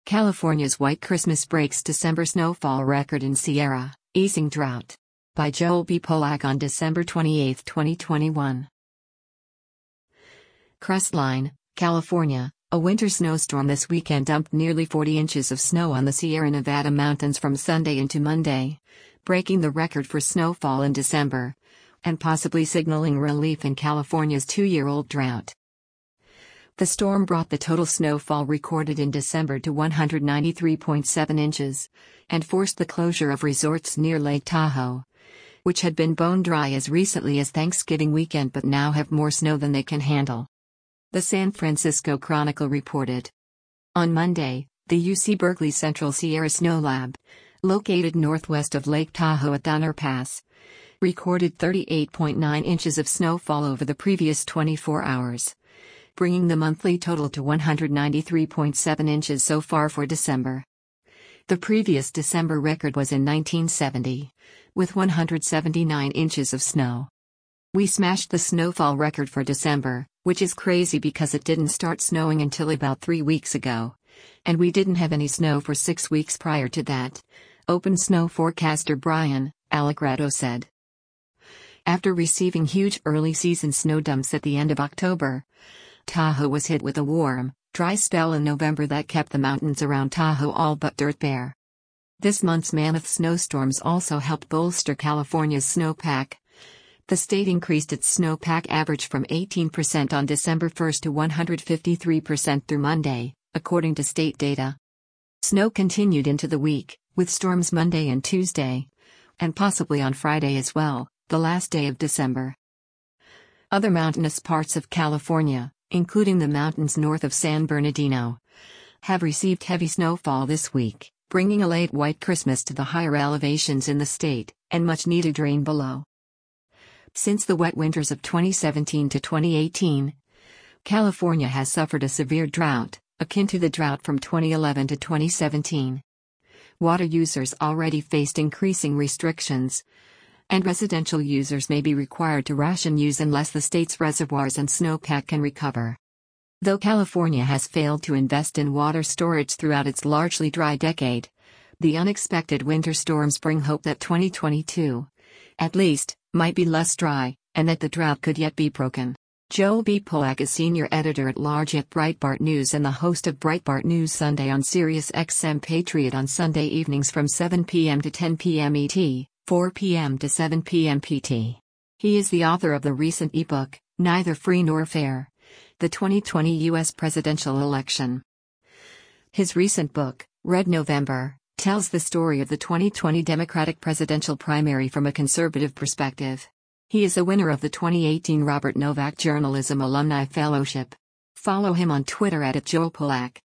California's White Christmas breaks December snowfall record in Sierra, easing drought. By Joel B. Polak on December 28, 2021. Crestline, California. A winter snowstorm this weekend dumped nearly 40 inches of snow on the Sierra Nevada mountains from Sunday into Monday, breaking the record for snowfall in December, and possibly signaling relief in California's two-year-old drought. The storm brought the total snowfall recorded in December to 193.7 inches, and forced the closure of resorts near Lake Tahoe, which had been bone dry as recently as Thanksgiving weekend but now have more snow than they can handle. The San Francisco Chronicle reported. On Monday, the UC Berkeley Central Sierra Snow Lab, located northwest of Lake Tahoe at Donner Pass, recorded 38.9 inches of snowfall over the previous 24 hours, bringing the monthly total to 193.7 inches so far for December. The previous December record was in 1970, with 179 inches of snow. We smashed the snowfall record for December, which is crazy because it didn't start snowing until about 3 weeks ago, and we didn't have any snow for 6 weeks prior to that, Open Snow forecaster Brian Allegrado said. After receiving huge early season snow dumps at the end of October, Tahoe was hit with a warm, dry spell in November that kept the mountains around Tahoe all but dirt bare. This month's mammoth snowstorms also helped bolster California's snowpack. The state increased its snowpack average from 18% on December 1 to 153% through Monday, according to state data. Snow continued into the week, with storms Monday and Tuesday, and possibly on Friday as well, the last day of December. Other mountainous parts of California, including the mountains north of San Bernardino, have received heavy snowfall this week, bringing a late white Christmas to the higher elevations in the state, and much-needed rain below. Since the wet winters of 2017 to 2018, California has suffered a severe drought, akin to the drought from 2011 to 2017. Water users already faced increasing restrictions, and residential users may be required to ration use unless the state's reservoirs and snowpack can recover. Though California has failed to invest in water storage throughout its largely dry decade, the unexpected winter storms bring hope that 2022, at least, might be less dry, and that the drought could yet be broken. Joel B. Polak is senior editor-at-large at Breitbart News and the host of Breitbart News Sunday on Sirius XM Patriot on Sunday evenings from 7 p.m. to 10 p.m. ET, 4 p.m. to 7 p.m. PT. He is the author of the recent ebook, Neither Free Nor Fair: The 2020 U.S. Presidential Election. His recent book, Red November, tells the story of the 2020 Democratic presidential primary from a conservative perspective. He is a winner of the 2018 Robert Novak Journalism Alumni Fellowship. Follow him on Twitter @JoelPolak.